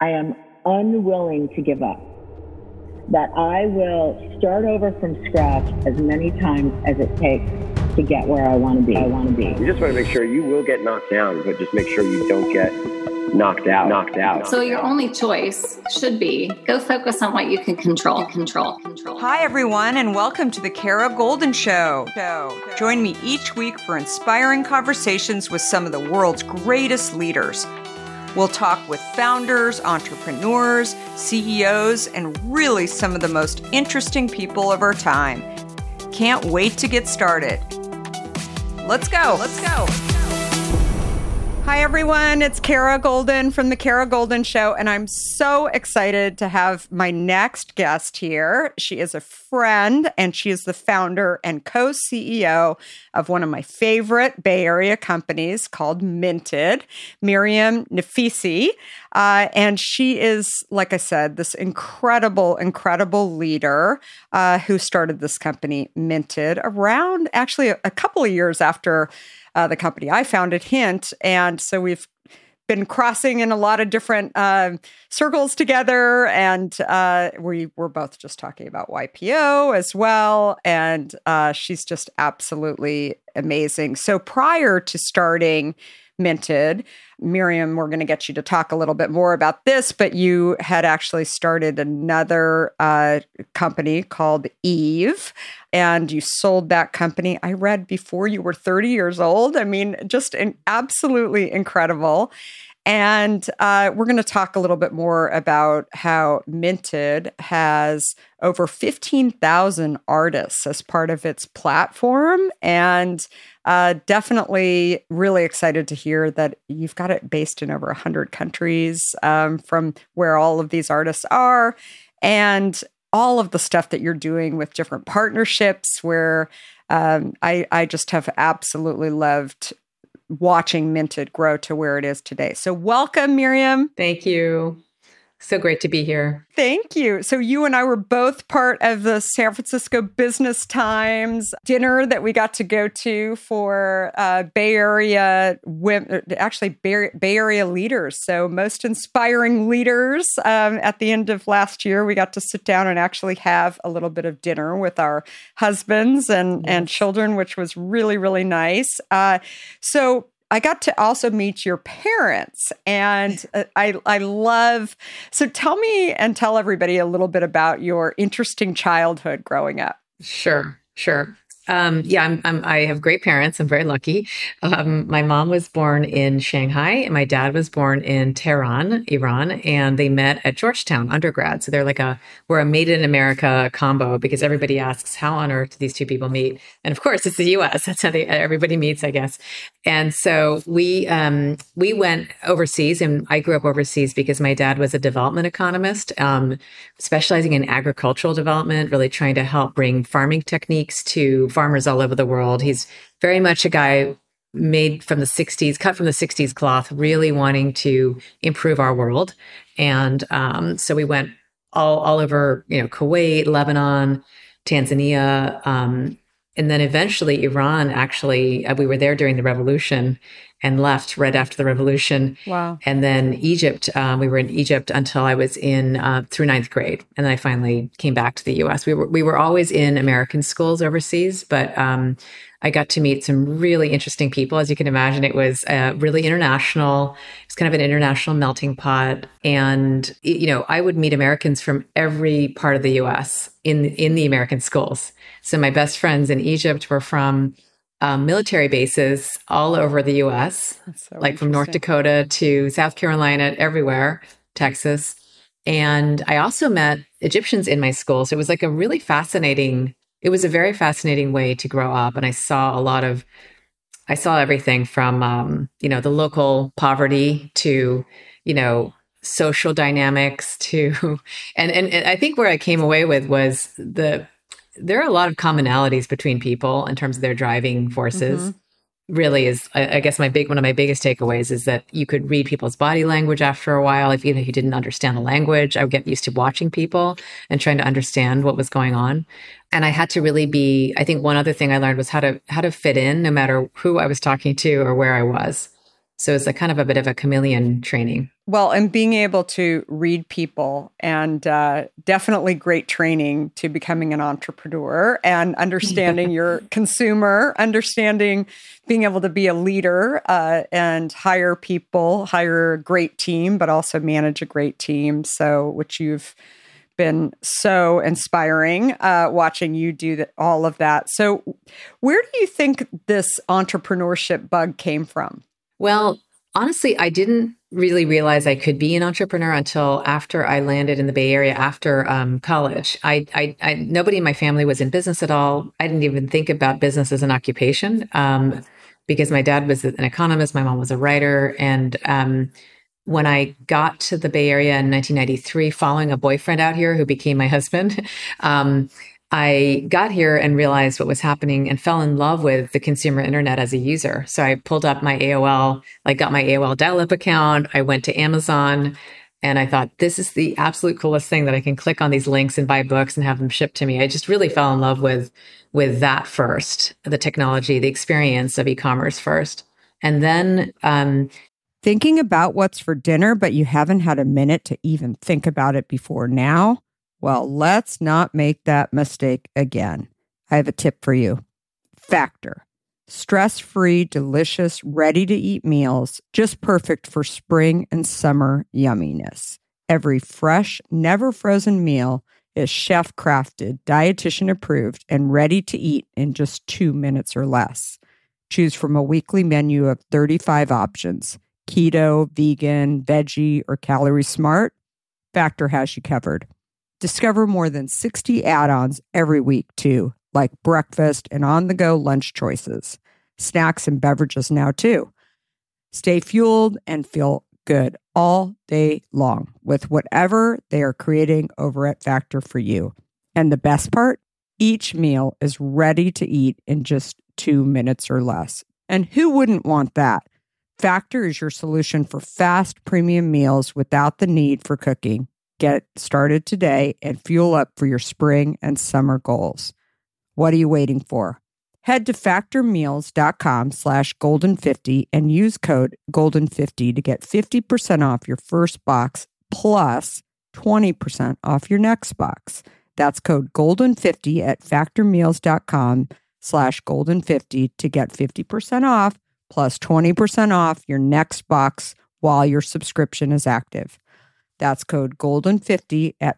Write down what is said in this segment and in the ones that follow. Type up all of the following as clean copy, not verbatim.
I am unwilling to give up, that I will start over from scratch as many times as it takes to get where I want to be. You just want to make sure you will get knocked down, but just make sure you don't get knocked out. So your only choice should be go focus on what you can control. Hi, everyone, and welcome to the Kara Goldin Show. Join me each week for inspiring conversations with some of the world's greatest leaders. We'll talk with founders, entrepreneurs, CEOs, and really some of the most interesting people of our time. Can't wait to get started. Let's go. Hi, everyone. It's Kara Goldin from The Kara Goldin Show, and I'm so excited to have my next guest here. She is a friend, and she is the founder and co-CEO of one of my favorite Bay Area companies called Minted, Miriam Nafisi. And she is, like I said, this incredible leader who started this company, Minted, around actually a couple of years after the company I founded, Hint. And so we've been crossing in a lot of different circles together. And we were both just talking about YPO as well. And she's just absolutely amazing. So prior to starting Minted, Miriam, we're going to get you to talk a little bit more about this, but you had actually started another company called Eve, and you sold that company, I read, before you were 30 years old. I mean, just absolutely incredible. And we're going to talk a little bit more about how Minted has over 15,000 artists as part of its platform. And definitely really excited to hear that you've got it based in over 100 countries from where all of these artists are. And all of the stuff that you're doing with different partnerships where I just have absolutely loved watching Minted grow to where it is today. So welcome, Miriam. Thank you. So great to be here. Thank you. So you and I were both part of the San Francisco Business Times dinner that we got to go to for Bay Area women, actually Bay Area leaders. So most inspiring leaders. At the end of last year, we got to sit down and actually have a little bit of dinner with our husbands and children, which was really, really nice. So I got to also meet your parents, and I love, so tell me and tell everybody a little bit about your interesting childhood growing up. Sure. I have great parents. I'm very lucky. My mom was born in Shanghai and my dad was born in Tehran, Iran, and they met at Georgetown undergrad. So we're a made in America combo because everybody asks, how on earth do these two people meet? And of course, it's the US. That's how everybody meets, I guess. And so we went overseas, and I grew up overseas because my dad was a development economist, specializing in agricultural development, really trying to help bring farming techniques to farmers all over the world. He's very much a guy made from the 60s, cut from the 60s cloth, really wanting to improve our world. And so we went all over, Kuwait, Lebanon, Tanzania, and then eventually Iran, actually, we were there during the revolution and left right after the revolution. Wow. And then Egypt, we were in Egypt until I was through ninth grade. And then I finally came back to the US. We were always in American schools overseas, but I got to meet some really interesting people. As you can imagine, it was really international. It's kind of an international melting pot. And, I would meet Americans from every part of the US in the American schools. So my best friends in Egypt were from military bases all over the US, so like from North Dakota to South Carolina, everywhere, Texas. And I also met Egyptians in my school. So it was like a very fascinating way to grow up. And I saw everything from, the local poverty to, social dynamics to, and I think where I came away with was there are a lot of commonalities between people in terms of their driving forces. Mm-hmm. Really is, I guess one of my biggest takeaways is that you could read people's body language after a while. Even if you didn't understand the language, I would get used to watching people and trying to understand what was going on. And I had to really I think one other thing I learned was how to fit in no matter who I was talking to or where I was. So it's a kind of a bit of a chameleon training. Well, and being able to read people, and definitely great training to becoming an entrepreneur and understanding your consumer, understanding being able to be a leader and hire people, hire a great team, but also manage a great team. So, which you've been so inspiring watching you do all of that. So where do you think this entrepreneurship bug came from? Well, honestly, I didn't really realize I could be an entrepreneur until after I landed in the Bay Area after college. Nobody in my family was in business at all. I didn't even think about business as an occupation because my dad was an economist, my mom was a writer, and when I got to the Bay Area in 1993, following a boyfriend out here who became my husband, I got here and realized what was happening and fell in love with the consumer internet as a user. So I pulled up my AOL, got my AOL dial-up account. I went to Amazon and I thought, this is the absolute coolest thing that I can click on these links and buy books and have them shipped to me. I just really fell in love with that first, the technology, the experience of e-commerce first. And then, thinking about what's for dinner, but you haven't had a minute to even think about it before now? Well, let's not make that mistake again. I have a tip for you. Factor. Stress-free, delicious, ready-to-eat meals, just perfect for spring and summer yumminess. Every fresh, never frozen meal is chef-crafted, dietitian-approved, and ready to eat in just 2 minutes or less. Choose from a weekly menu of 35 options. Keto, vegan, veggie, or calorie smart, Factor has you covered. Discover more than 60 add-ons every week too, like breakfast and on-the-go lunch choices, snacks and beverages now too. Stay fueled and feel good all day long with whatever they are creating over at Factor for you. And the best part, each meal is ready to eat in just 2 minutes or less. And who wouldn't want that? Factor is your solution for fast premium meals without the need for cooking. Get started today and fuel up for your spring and summer goals. What are you waiting for? Head to factormeals.com/golden50 and use code golden50 to get 50% off your first box plus 20% off your next box. That's code golden50 at factormeals.com/golden50 to get 50% off plus 20% off your next box while your subscription is active. That's code golden50 at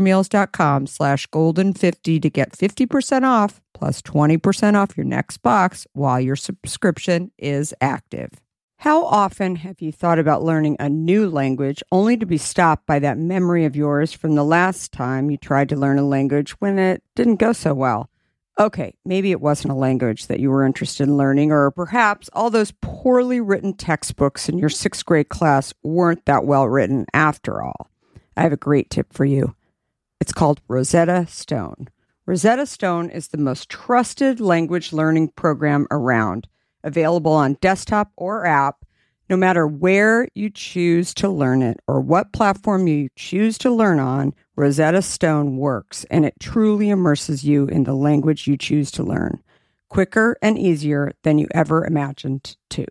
factormeals.com/golden50 to get 50% off plus 20% off your next box while your subscription is active. How often have you thought about learning a new language only to be stopped by that memory of yours from the last time you tried to learn a language when it didn't go so well? Okay, maybe it wasn't a language that you were interested in learning, or perhaps all those poorly written textbooks in your 6th grade class weren't that well written after all. I have a great tip for you. It's called Rosetta Stone. Rosetta Stone is the most trusted language learning program around, available on desktop or app, no matter where you choose to learn it or what platform you choose to learn on. Rosetta Stone works, and it truly immerses you in the language you choose to learn, quicker and easier than you ever imagined to.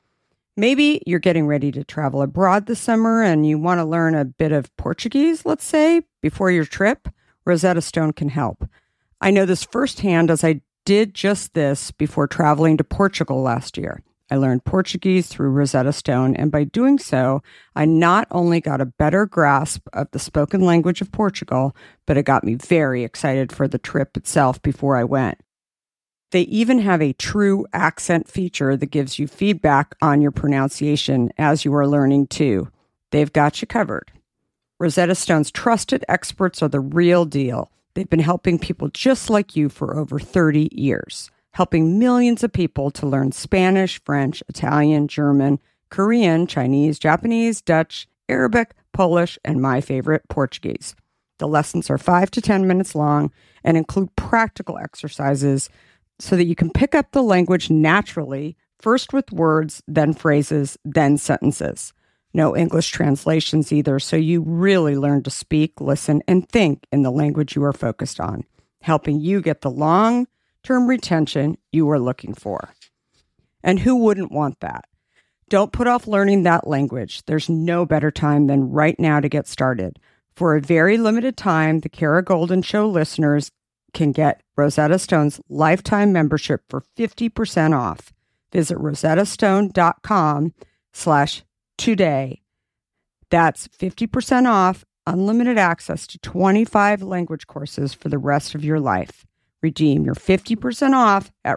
Maybe you're getting ready to travel abroad this summer and you want to learn a bit of Portuguese, let's say, before your trip. Rosetta Stone can help. I know this firsthand as I did just this before traveling to Portugal last year. I learned Portuguese through Rosetta Stone, and by doing so, I not only got a better grasp of the spoken language of Portugal, but it got me very excited for the trip itself before I went. They even have a true accent feature that gives you feedback on your pronunciation as you are learning too. They've got you covered. Rosetta Stone's trusted experts are the real deal. They've been helping people just like you for over 30 years. Helping millions of people to learn Spanish, French, Italian, German, Korean, Chinese, Japanese, Dutch, Arabic, Polish, and my favorite, Portuguese. The lessons are 5 to 10 minutes long and include practical exercises so that you can pick up the language naturally, first with words, then phrases, then sentences. No English translations either, so you really learn to speak, listen, and think in the language you are focused on, helping you get the long-term retention you are looking for. And who wouldn't want that? Don't put off learning that language. There's no better time than right now to get started. For a very limited time, the Kara Goldin Show listeners can get Rosetta Stone's lifetime membership for 50% off. Visit rosettastone.com/today. That's 50% off, unlimited access to 25 language courses for the rest of your life. Redeem your 50% off at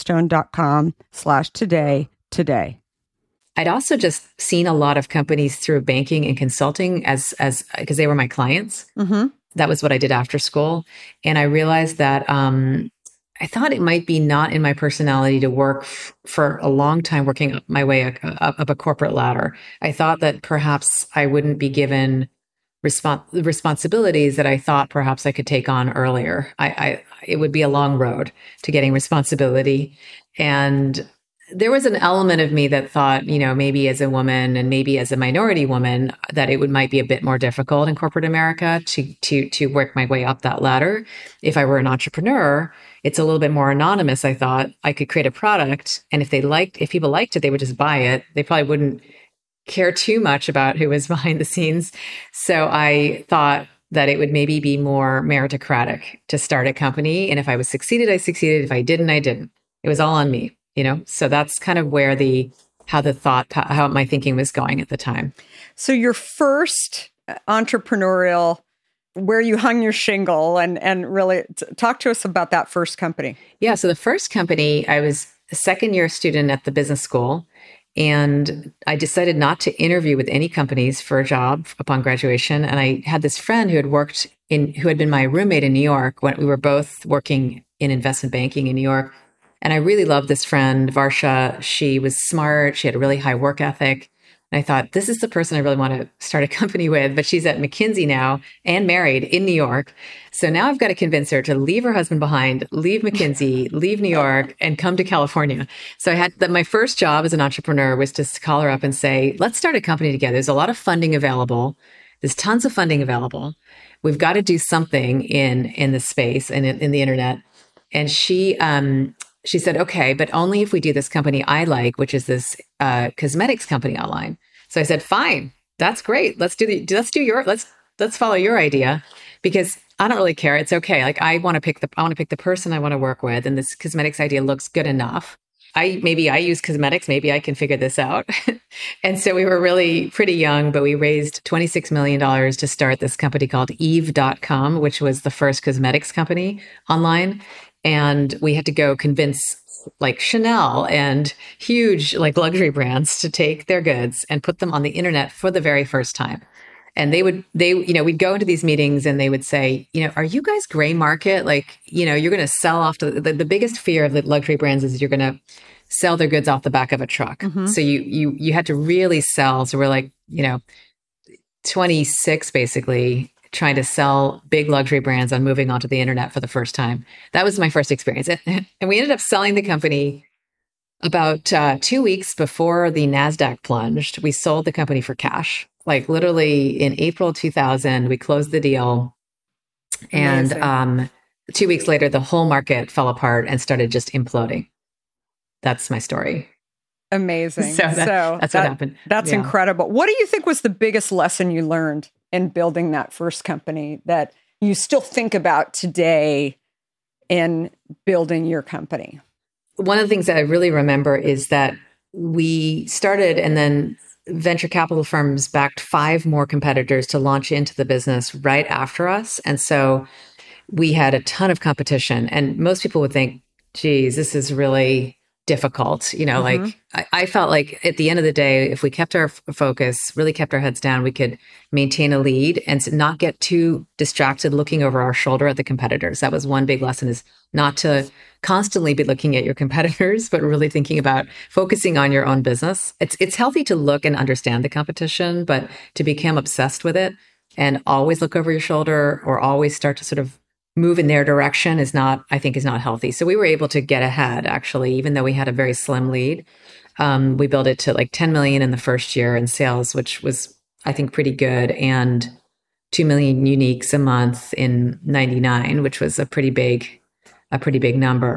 rosettastone.com/today today. I'd also just seen a lot of companies through banking and consulting as because they were my clients. Mm-hmm. That was what I did after school. And I realized that I thought it might be not in my personality to work for a long time, working up my way up a corporate ladder. I thought that perhaps I wouldn't be given responsibilities that I thought perhaps I could take on earlier. It would be a long road to getting responsibility. And there was an element of me that thought, maybe as a woman and maybe as a minority woman, that it might be a bit more difficult in corporate America to work my way up that ladder. If I were an entrepreneur, it's a little bit more anonymous. I thought I could create a product, and if people liked it, they would just buy it. They probably wouldn't care too much about who was behind the scenes. So I thought that it would maybe be more meritocratic to start a company. And if I succeeded, I succeeded. If I didn't, I didn't. It was all on me. So that's kind of where how my thinking was going at the time. So your first entrepreneurial, where you hung your shingle and really talk to us about that first company. Yeah. So the first company, I was a second-year student at the business school, and I decided not to interview with any companies for a job upon graduation. And I had this friend who had been my roommate in New York when we were both working in investment banking in New York. And I really loved this friend, Varsha. She was smart. She had a really high work ethic. And I thought, this is the person I really want to start a company with. But she's at McKinsey now and married in New York. So now I've got to convince her to leave her husband behind, leave McKinsey, leave New York, and come to California. So my first job as an entrepreneur was to call her up and say, let's start a company together. There's a lot of funding available. There's tons of funding available. We've got to do something in the space and in the internet. And she said, okay, but only if we do this company I like, which is this cosmetics company online. So I said, fine, that's great. Let's follow your idea, because I don't really care. It's okay. Like I want to pick the person I want to work with, and this cosmetics idea looks good enough. Maybe I use cosmetics. Maybe I can figure this out. And so we were really pretty young, but we raised $26 million to start this company called Eve.com, which was the first cosmetics company online. And we had to go convince like Chanel and huge like luxury brands to take their goods and put them on the internet for the very first time. And we'd go into these meetings and they would say, are you guys gray market? Like, you're going to sell off to the biggest fear of the luxury brands is you're going to sell their goods off the back of a truck. Mm-hmm. So you had to really sell. So we're like, 26 basically trying to sell big luxury brands on moving onto the internet for the first time. That was my first experience. And we ended up selling the company about 2 weeks before the NASDAQ plunged. We sold the company for cash. Like literally in April 2000, we closed the deal. Amazing. And 2 weeks later, the whole market fell apart and started just imploding. That's my story. Amazing. So that's what happened. That's incredible. What do you think was the biggest lesson you learned in building that first company that you still think about today in building your company? One of the things that I really remember is that we started, and then venture capital firms backed 5 more competitors to launch into the business right after us. And so we had a ton of competition, and most people would think, geez, this is really difficult. Mm-hmm. Like I felt like at the end of the day, if we kept our focus, really kept our heads down, we could maintain a lead and not get too distracted looking over our shoulder at the competitors. That was one big lesson, is not to constantly be looking at your competitors, but really thinking about focusing on your own business. It's healthy to look and understand the competition, but to become obsessed with it and always look over your shoulder or always start to sort of move in their direction is not healthy. So we were able to get ahead, actually, even though we had a very slim lead. We built it to like 10 million in the first year in sales, which was, I think, pretty good, and 2 million uniques a month in 99, which was a pretty big number.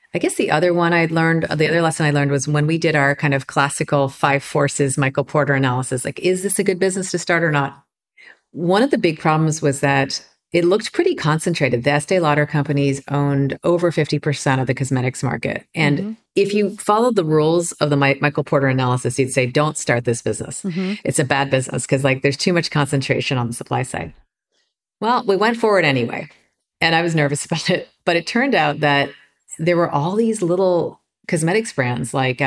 I guess the other lesson I learned was when we did our kind of classical 5 forces Michael Porter analysis, like, is this a good business to start or not? One of the big problems was that it looked pretty concentrated. The Estee Lauder companies owned over 50% of the cosmetics market. And if you followed the rules of the Michael Porter analysis, you'd say, don't start this business. It's a bad business because there's too much concentration on the supply side. Well, we went forward anyway. And I was nervous about it. But it turned out that there were all these little cosmetics brands like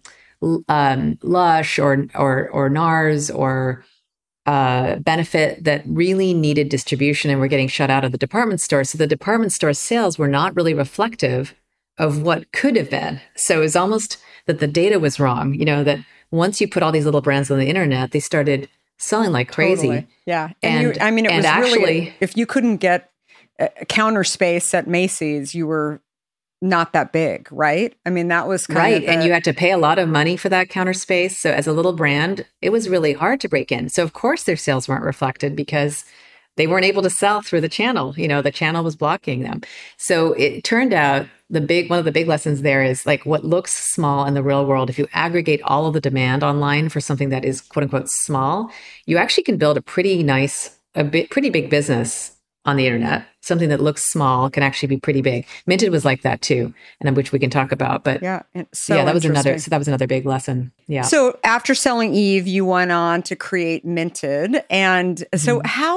Lush or NARS or Benefit that really needed distribution and were getting shut out of the department store. So the department store sales were not really reflective of what could have been. So it was almost that the data was wrong, that once you put all these little brands on the internet, they started selling like crazy. Totally. Yeah. And it was actually, really, if you couldn't get a counter space at Macy's, you were not that big, right? I mean, that was right. And you had to pay a lot of money for that counter space. So as a little brand, it was really hard to break in. So of course their sales weren't reflected because they weren't able to sell through the channel. The channel was blocking them. So it turned out one of the big lessons there is like what looks small in the real world. If you aggregate all of the demand online for something that is quote unquote small, you actually can build a pretty big business on the internet. Something that looks small can actually be pretty big. Minted was like that too, and which we can talk about. But that was another big lesson. Yeah. So after selling Eve, you went on to create Minted, and so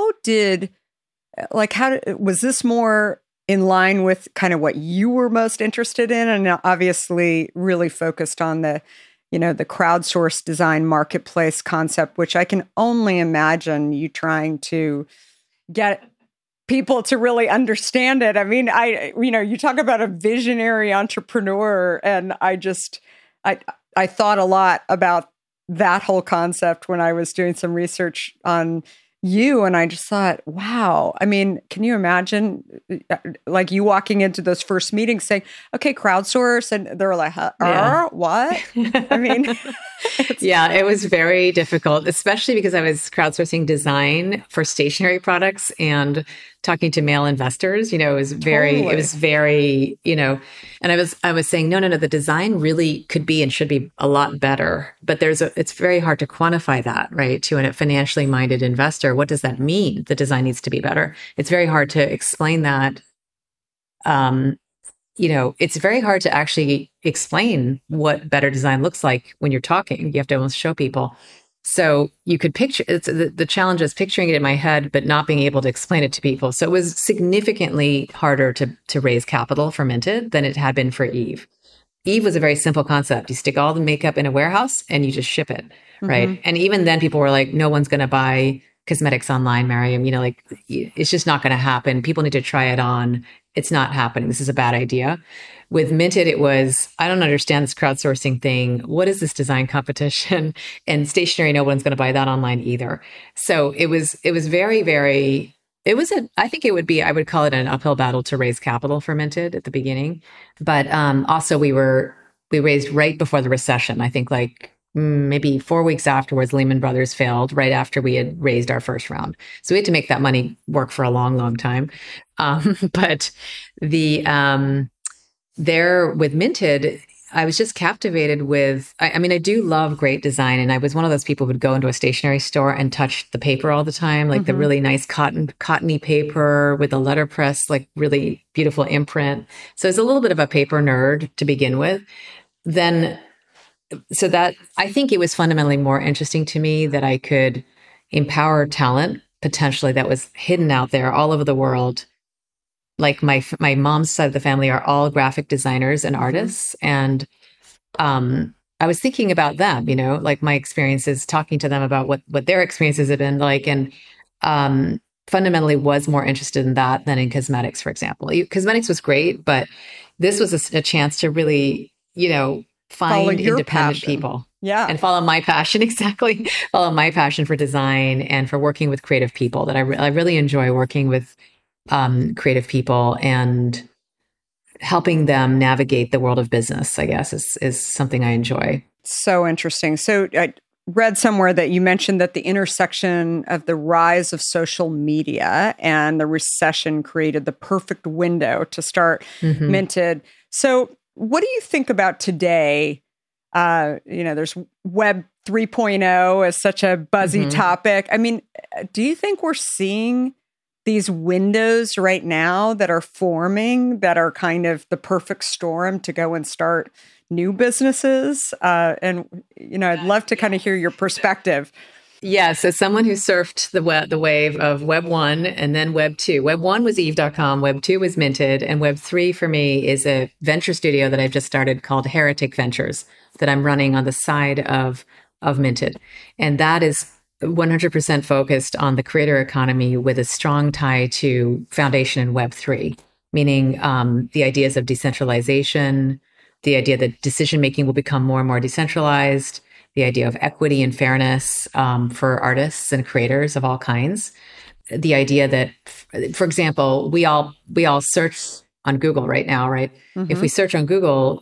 was this more in line with kind of what you were most interested in, and obviously really focused on the crowdsourced design marketplace concept, which I can only imagine you trying to get people to really understand it. I mean, you talk about a visionary entrepreneur, and I thought a lot about that whole concept when I was doing some research on you, and I just thought, wow. I mean, can you imagine like you walking into those first meetings saying, okay, crowdsource, and they're like, what? I mean, yeah, it was very difficult, especially because I was crowdsourcing design for stationery products and talking to male investors. It was very, and I was saying, no, the design really could be and should be a lot better, but it's very hard to quantify that, right? To a financially minded investor, what does that mean? The design needs to be better. It's very hard to explain that. It's very hard to actually explain what better design looks like when you're talking. You have to almost show people. So you could picture, the challenge is picturing it in my head, but not being able to explain it to people. So it was significantly harder to raise capital for Minted than it had been for Eve. Eve was a very simple concept. You stick all the makeup in a warehouse and you just ship it, right? And even then people were like, no one's going to buy cosmetics online, Mariam. It's just not going to happen. People need to try it on. It's not happening. This is a bad idea. With Minted, it was, I don't understand this crowdsourcing thing. What is this design competition? And stationery, no one's going to buy that online either. So it was very, very, I would call it an uphill battle to raise capital for Minted at the beginning. But also we raised right before the recession. I think maybe 4 weeks afterwards, Lehman Brothers failed right after we had raised our first round. So we had to make that money work for a long, long time. But there with Minted, I was just captivated with, I do love great design. And I was one of those people who would go into a stationery store and touch the paper all the time, like the really nice cottony paper with a letterpress, like really beautiful imprint. So it's a little bit of a paper nerd to begin with. So that I think it was fundamentally more interesting to me that I could empower talent potentially that was hidden out there all over the world. Like my mom's side of the family are all graphic designers and artists. And I was thinking about them, like my experiences, talking to them about what their experiences have been like. And fundamentally was more interested in that than in cosmetics, for example. Cosmetics was great, but this was a chance to really, find independent people. Yeah. And follow my passion. Exactly. Follow my passion for design and for working with creative people that I really enjoy working with creative people and helping them navigate the world of business, I guess, is something I enjoy. So interesting. So I read somewhere that you mentioned that the intersection of the rise of social media and the recession created the perfect window to start Minted. So what do you think about today? There's Web 3.0 as such a buzzy topic. I mean, do you think we're seeing these windows right now that are forming that are kind of the perfect storm to go and start new businesses? I'd love to kind of hear your perspective. Yeah, so someone who surfed the wave of Web 1 and then Web 2. Web 1 was Eve.com, Web 2 was Minted, and Web 3 for me is a venture studio that I've just started called Heretic Ventures that I'm running on the side of Minted. And that is 100% focused on the creator economy with a strong tie to foundation in Web 3, meaning the ideas of decentralization, the idea that decision-making will become more and more decentralized, the idea of equity and fairness for artists and creators of all kinds. The idea that, for example, we all search on Google right now, right? If we search on Google,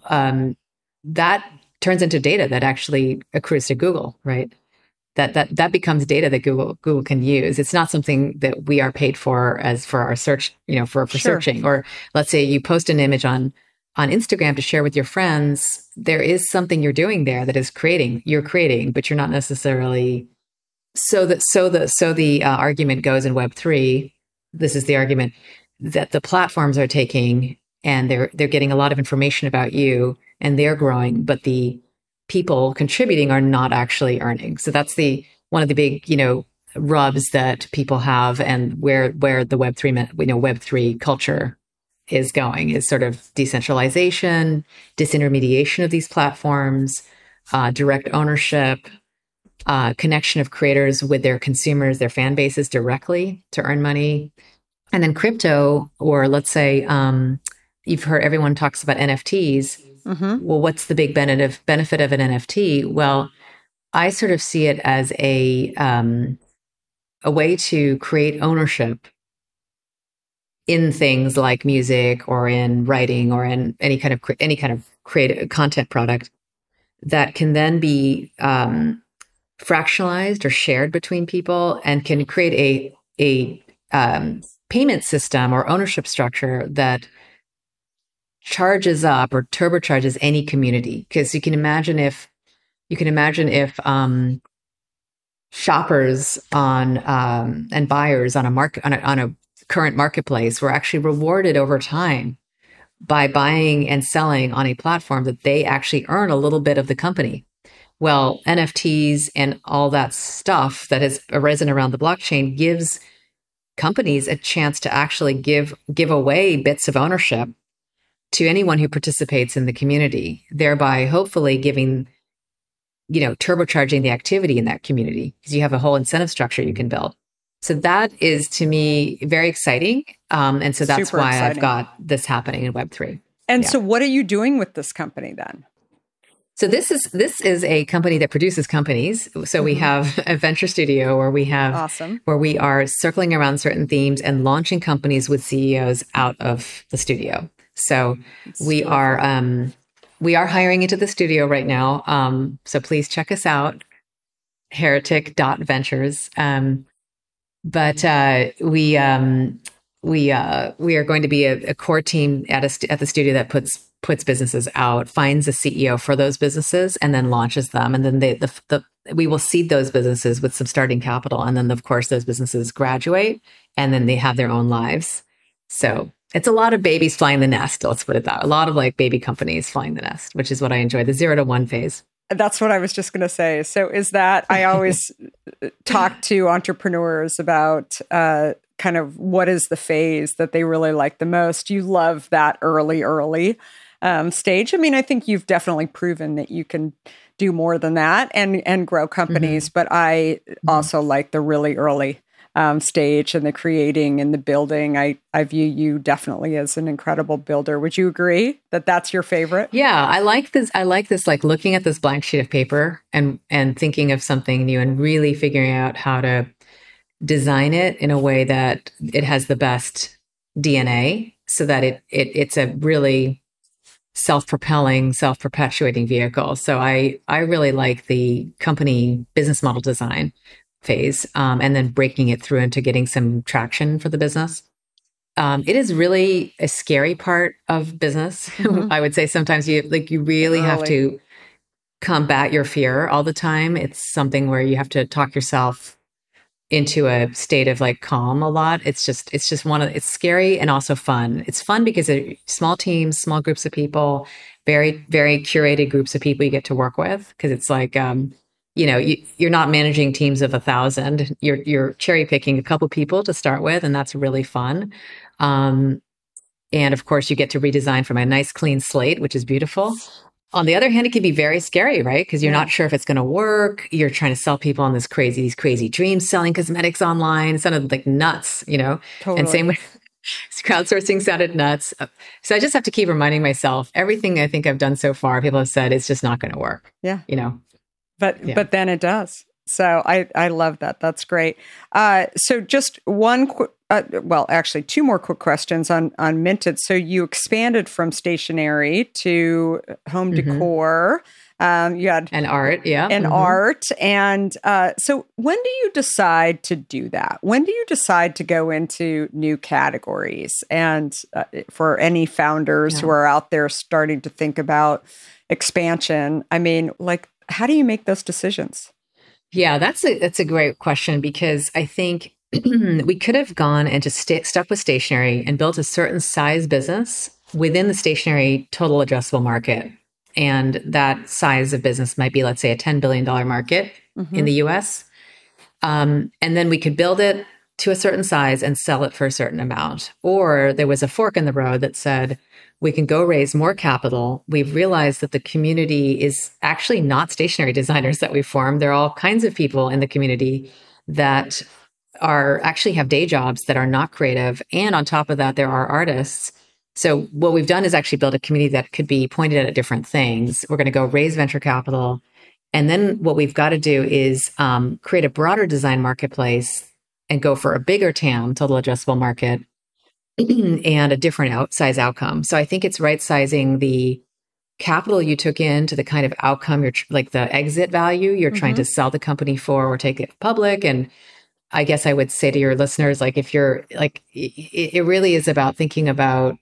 that turns into data that actually accrues to Google, right? That becomes data that Google can use. It's not something that we are paid for as for our search, for searching. Or let's say you post an image on Instagram to share with your friends. There is something you're doing there that is you're creating, but you're not necessarily. So the argument goes in Web3. This is the argument that the platforms are taking, and they're getting a lot of information about you, and they're growing, but the people contributing are not actually earning. So that's one of the big, rubs that people have, and where the Web3 culture is going is sort of decentralization, disintermediation of these platforms, direct ownership, connection of creators with their consumers, their fan bases directly to earn money. And then crypto, or let's say, you've heard everyone talks about NFTs. Well, what's the big benefit of an NFT? Well, I sort of see it as a way to create ownership in things like music or in writing or in any kind of creative content product that can then be fractionalized or shared between people, and can create a payment system or ownership structure that charges up or turbocharges any community. Because you can imagine if shoppers and buyers on a current marketplace were actually rewarded over time by buying and selling on a platform, that they actually earn a little bit of the company. Well, NFTs and all that stuff that has arisen around the blockchain gives companies a chance to actually give away bits of ownership to anyone who participates in the community, thereby hopefully turbocharging the activity in that community, because you have a whole incentive structure you can build. So that is, to me, very exciting. And so that's why I've got this happening in Web3. And so what are you doing with this company then? So this is a company that produces companies. So we have a venture studio where we are circling around certain themes and launching companies with CEOs out of the studio. So we are hiring into the studio right now. So please check us out, heretic.ventures. But we are going to be a core team at the studio that puts businesses out, finds a CEO for those businesses, and then launches them. And then we will seed those businesses with some starting capital. And then, of course, those businesses graduate, and then they have their own lives. So it's a lot of babies flying the nest. Let's put it that. A lot of baby companies flying the nest, which is what I enjoy, the 0 to 1 phase. That's what I was just going to say. So is that, I always talk to entrepreneurs about kind of what is the phase that they really like the most. You love that early stage. I mean, I think you've definitely proven that you can do more than that and grow companies, but I also like the really early stage and the creating and the building. I view you definitely as an incredible builder. Would you agree that that's your favorite? Yeah, I like this. Like looking at this blank sheet of paper and thinking of something new and really figuring out how to design it in a way that it has the best DNA, so that it's a really self-propelling, self-perpetuating vehicle. So I really like the company business model design phase, and then breaking it through into getting some traction for the business. It is really a scary part of business. I would say sometimes you really have to combat your fear all the time. It's something where you have to talk yourself into a state of like calm a lot. It's scary and also fun. It's fun because it's small teams, small groups of people, very, very curated groups of people you get to work with. Because it's like, you're not managing teams of 1,000. You're cherry picking a couple people to start with, and that's really fun. And of course, you get to redesign from a nice clean slate, which is beautiful. On the other hand, it can be very scary, right? Because you're not sure if it's going to work. You're trying to sell people on these crazy dreams, selling cosmetics online. It sounded like nuts, Totally. And same with crowdsourcing sounded nuts. So I just have to keep reminding myself, everything I think I've done so far, people have said it's just not going to work. Yeah. But then it does. So I love that. That's great. So just actually two more quick questions on Minted. So you expanded from stationery to home decor. You had and art, yeah, and art. And so when do you decide to do that? When do you decide to go into new categories? And for any founders who are out there starting to think about expansion, I mean, like, how do you make those decisions? Yeah, that's a great question, because I think we could have gone and just stuck with stationery and built a certain size business within the stationery total addressable market. And that size of business might be, let's say, a $10 billion market in the US. And then we could build it to a certain size and sell it for a certain amount. Or there was a fork in the road that said, we can go raise more capital. We've realized that the community is actually not stationery designers that we formed. There are all kinds of people in the community that actually have day jobs that are not creative. And on top of that, there are artists. So what we've done is actually build a community that could be pointed at different things. We're going to go raise venture capital. And then what we've got to do is create a broader design marketplace and go for a bigger TAM, total addressable market, and a different size outcome. So I think it's right sizing the capital you took in to the kind of outcome like the exit value you're trying to sell the company for or take it public. And I guess I would say to your listeners, like, if you're like, it really is about thinking about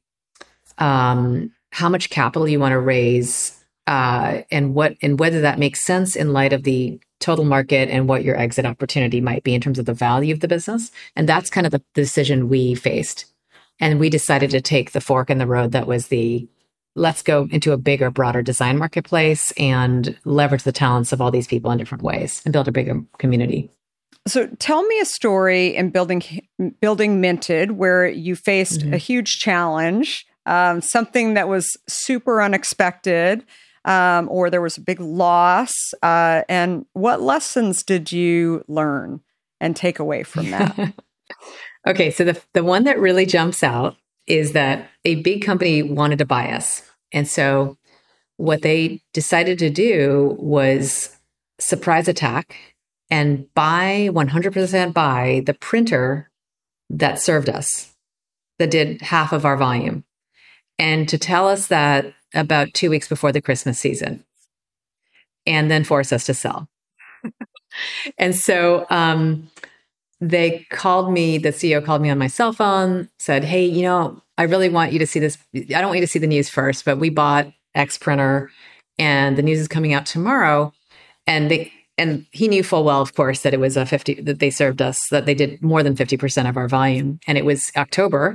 how much capital you want to raise and whether that makes sense in light of the total market and what your exit opportunity might be in terms of the value of the business. And that's kind of the decision we faced. And we decided to take the fork in the road that was let's go into a bigger, broader design marketplace and leverage the talents of all these people in different ways and build a bigger community. So tell me a story in building Minted where you faced a huge challenge, something that was super unexpected, or there was a big loss. And what lessons did you learn and take away from that? Okay, so the one that really jumps out is that a big company wanted to buy us. And so what they decided to do was surprise attack and 100% buy the printer that served us, that did half of our volume. And to tell us that about 2 weeks before the Christmas season, and then force us to sell. And so the CEO called me on my cell phone, said, hey, I really want you to see this. I don't want you to see the news first, but we bought X printer and the news is coming out tomorrow. And he knew full well, of course, that it was that they served us, that they did more than 50% of our volume. And it was October,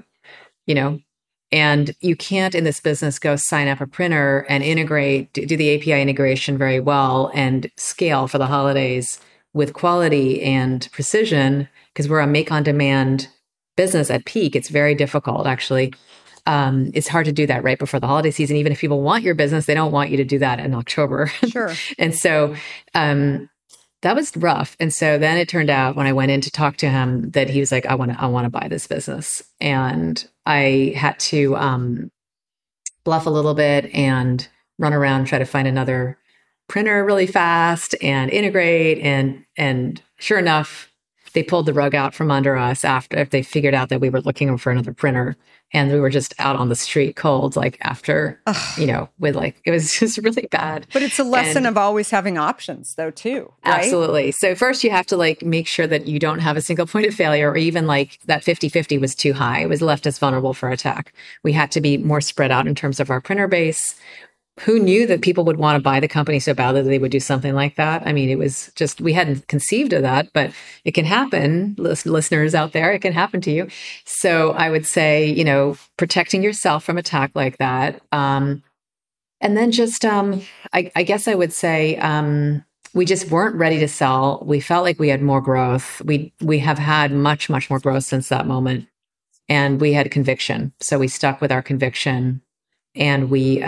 and you can't in this business go sign up a printer and do the API integration very well and scale for the holidays with quality and precision, because we're a make-on-demand business at peak. It's very difficult, actually. It's hard to do that right before the holiday season. Even if people want your business, they don't want you to do that in October. Sure. And so that was rough. And so then it turned out when I went in to talk to him that he was like, I want to buy this business. And I had to bluff a little bit and run around and try to find another printer really fast and integrate. And sure enough, they pulled the rug out from under us after they figured out that we were looking for another printer. And we were just out on the street cold, like after, with like, it was just really bad. But it's a lesson of always having options though, too. Right? Absolutely. So first you have to like make sure that you don't have a single point of failure, or even like that 50-50 was too high. It was left us vulnerable for attack. We had to be more spread out in terms of our printer base. Who knew that people would want to buy the company so badly that they would do something like that? I mean, it was just, we hadn't conceived of that, but it can happen. Listeners out there, it can happen to you. So I would say, protecting yourself from attack like that. And then just, I guess I would say, we just weren't ready to sell. We felt like we had more growth. We have had much, much more growth since that moment. And we had conviction. So we stuck with our conviction, and we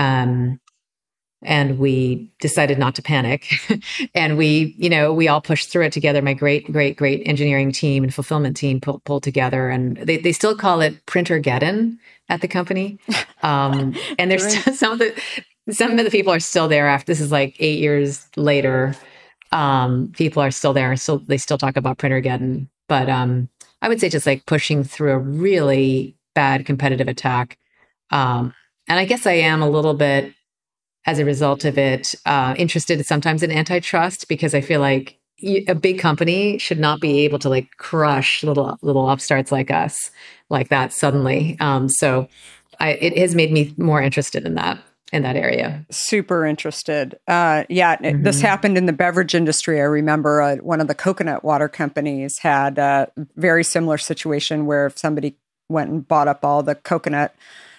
decided not to panic. And we all pushed through it together. My great engineering team and fulfillment team pulled together, and they still call it Printergeddon at the company. And there's some of the people are still there after this is like 8 years later. People are still there. So they still talk about Printergeddon, but, I would say just like pushing through a really bad competitive attack. And I guess I am a little bit, as a result of it, interested sometimes in antitrust, because I feel like a big company should not be able to like crush little upstarts like us like that suddenly. So it has made me more interested in that area. Super interested. This happened in the beverage industry. I remember one of the coconut water companies had a very similar situation where if somebody went and bought up all the coconut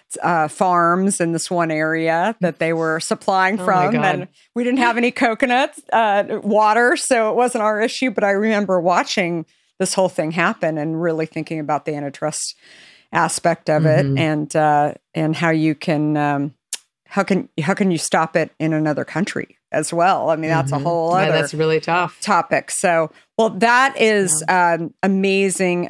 farms in this one area that they were supplying from, and we didn't have any coconut water, so it wasn't our issue. But I remember watching this whole thing happen and really thinking about the antitrust aspect of it, and how you can how can you stop it in another country as well? I mean, that's a whole other that's really tough topic. So, well, that is amazing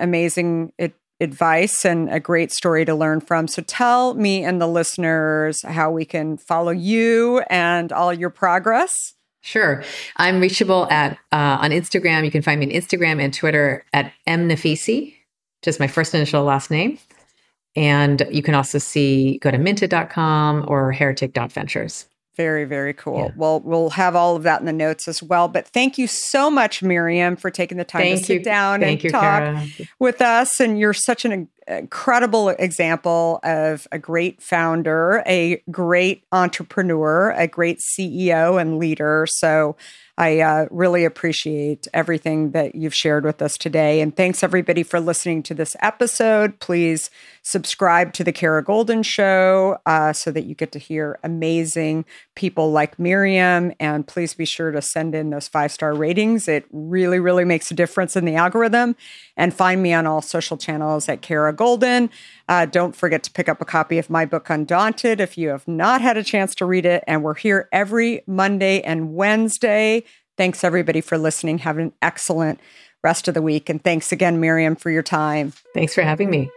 advice and a great story to learn from. So tell me and the listeners how we can follow you and all your progress. Sure. I'm reachable at on Instagram. You can find me on Instagram and Twitter at mnafisi, just my first initial last name. And you can also go to minted.com or heretic.ventures. Very, very cool. Yeah. Well, we'll have all of that in the notes as well. But thank you so much, Miriam, for taking the time to sit down and talk with us. And you're such an incredible example of a great founder, a great entrepreneur, a great CEO and leader. So I really appreciate everything that you've shared with us today. And thanks, everybody, for listening to this episode. Please subscribe to The Kara Goldin Show so that you get to hear amazing people like Miriam. And please be sure to send in those 5-star ratings. It really, really makes a difference in the algorithm. And find me on all social channels at Kara Goldin. Don't forget to pick up a copy of my book, Undaunted, if you have not had a chance to read it. And we're here every Monday and Wednesday. Thanks, everybody, for listening. Have an excellent rest of the week. And thanks again, Miriam, for your time. Thanks for having me.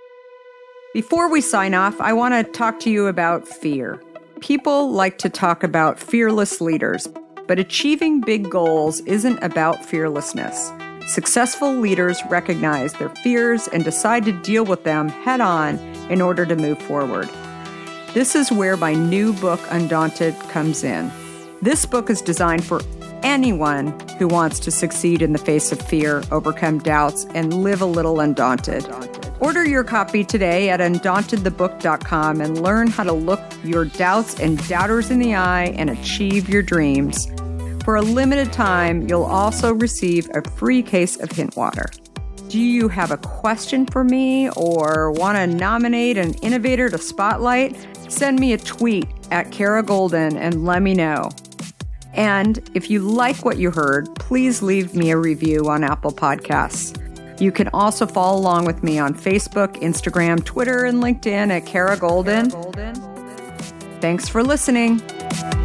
Before we sign off, I want to talk to you about fear. People like to talk about fearless leaders, but achieving big goals isn't about fearlessness. Successful leaders recognize their fears and decide to deal with them head on in order to move forward. This is where my new book, Undaunted, comes in. This book is designed for anyone who wants to succeed in the face of fear, overcome doubts, and live a little undaunted. Order your copy today at undauntedthebook.com and learn how to look your doubts and doubters in the eye and achieve your dreams. For a limited time, you'll also receive a free case of hint water. Do you have a question for me or want to nominate an innovator to spotlight? Send me a tweet at Kara Goldin and let me know. And if you like what you heard, please leave me a review on Apple Podcasts. You can also follow along with me on Facebook, Instagram, Twitter, and LinkedIn at Kara Goldin. Thanks for listening.